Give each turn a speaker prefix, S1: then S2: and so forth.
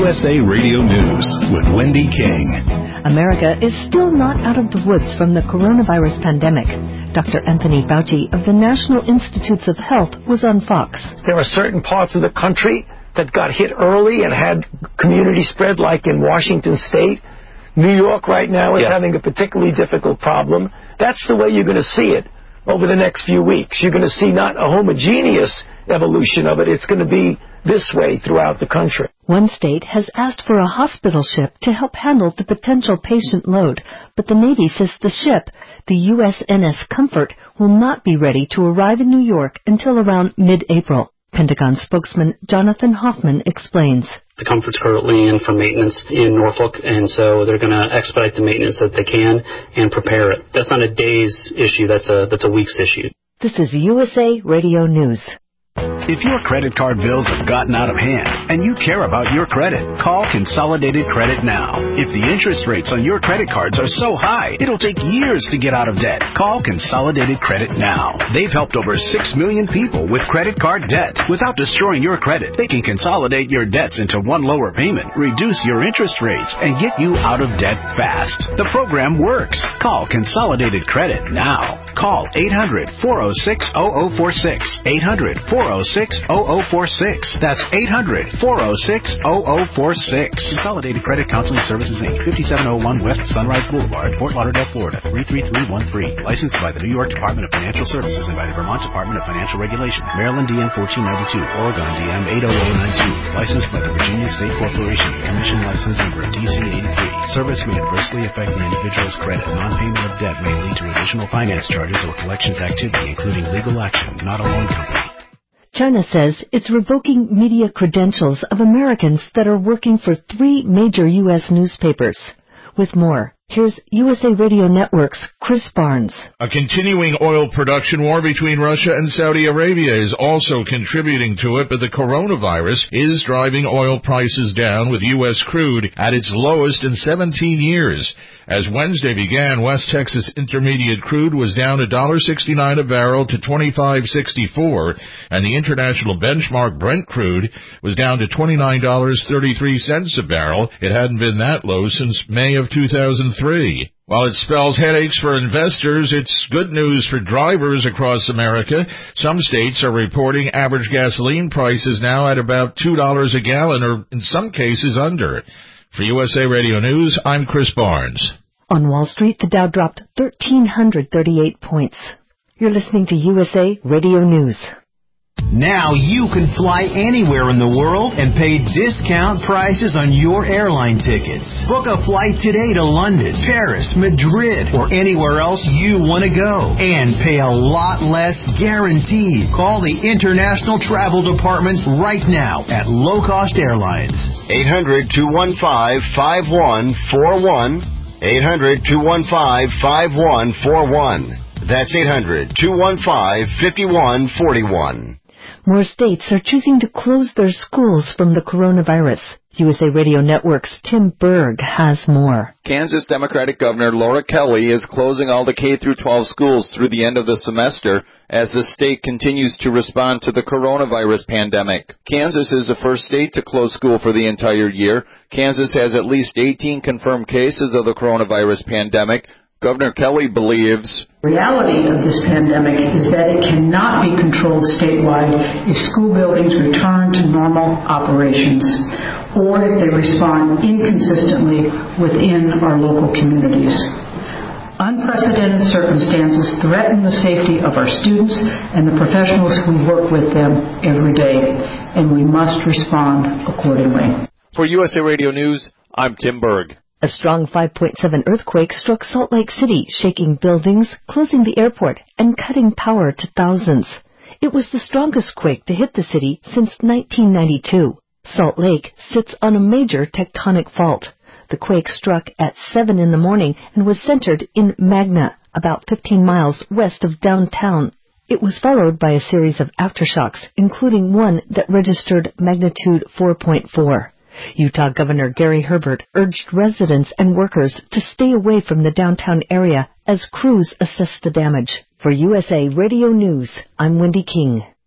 S1: USA Radio News with Wendy King.
S2: America is still not out of the woods from the coronavirus pandemic. Dr. Anthony Fauci of the National Institutes of Health was on Fox.
S3: There are certain parts of the country that got hit early and had community spread, like in Washington State. New York right now is having a particularly difficult problem. That's the way you're going to see it over the next few weeks. You're going to see not a homogeneous evolution of it. It's going to be this way throughout the country.
S2: One state has asked for a hospital ship to help handle the potential patient load, but the Navy says the ship, the USNS Comfort, will not be ready to arrive in New York until around mid-April. Pentagon spokesman Jonathan Hoffman explains.
S4: The Comfort's currently in for maintenance in Norfolk, and so they're going to expedite the maintenance that they can and prepare it. That's not a day's issue, that's a week's issue.
S2: This is USA Radio News.
S1: If your credit card bills have gotten out of hand and you care about your credit, call Consolidated Credit now. If the interest rates on your credit cards are so high, it'll take years to get out of debt. Call Consolidated Credit now. They've helped over 6 million people with credit card debt. Without destroying your credit, they can consolidate your debts into one lower payment, reduce your interest rates, and get you out of debt fast. The program works. Call Consolidated Credit now. Call 800-406-0046. 800-406-0046. That's 800-406-0046. Consolidated Credit Counseling Services, Inc., 5701 West Sunrise Boulevard, Fort Lauderdale, Florida, 33313. Licensed by the New York Department of Financial Services and by the Vermont Department of Financial Regulation. Maryland DM 1492, Oregon DM 80092. Licensed by the Virginia State Corporation. Commission license number DC 83. Service may adversely affect the individual's credit. Non-payment of debt may lead to additional finance charges or collections activity, including legal action, not a loan company.
S2: China says it's revoking media credentials of Americans that are working for 3 major U.S. newspapers. With more, here's USA Radio Network's Chris Barnes.
S5: A continuing oil production war between Russia and Saudi Arabia is also contributing to it, but the coronavirus is driving oil prices down, with U.S. crude at its lowest in 17 years. As Wednesday began, West Texas Intermediate crude was down $1.69 a barrel to $25.64, and the international benchmark Brent crude was down to $29.33 a barrel. It hadn't been that low since May of 2003. While it spells headaches for investors, it's good news for drivers across America. Some states are reporting average gasoline prices now at about $2 a gallon, or in some cases under. For USA Radio News, I'm Chris Barnes.
S2: On Wall Street, the Dow dropped 1,338 points. You're listening to USA Radio News.
S6: Now you can fly anywhere in the world and pay discount prices on your airline tickets. Book a flight today to London, Paris, Madrid, or anywhere else you want to go. And pay a lot less guaranteed. Call the International Travel Department right now at Low Cost Airlines. 800-215-5141. 800-215-5141. That's 800-215-5141.
S2: More states are choosing to close their schools from the coronavirus. USA Radio Network's Tim Berg has more.
S7: Kansas Democratic Governor Laura Kelly is closing all the K-12 schools through the end of the semester as the state continues to respond to the coronavirus pandemic. Kansas is the first state to close school for the entire year. Kansas has at least 18 confirmed cases of the coronavirus pandemic. Governor Kelly believes
S8: the reality of this pandemic is that it cannot be controlled statewide if school buildings return to normal operations or if they respond inconsistently within our local communities. Unprecedented circumstances threaten the safety of our students and the professionals who work with them every day, and we must respond accordingly.
S7: For USA Radio News, I'm Tim Berg.
S2: A strong 5.7 earthquake struck Salt Lake City, shaking buildings, closing the airport, and cutting power to thousands. It was the strongest quake to hit the city since 1992. Salt Lake sits on a major tectonic fault. The quake struck at 7 in the morning and was centered in Magna, about 15 miles west of downtown. It was followed by a series of aftershocks, including one that registered magnitude 4.4. Utah Governor Gary Herbert urged residents and workers to stay away from the downtown area as crews assess the damage. For USA Radio News, I'm Wendy King.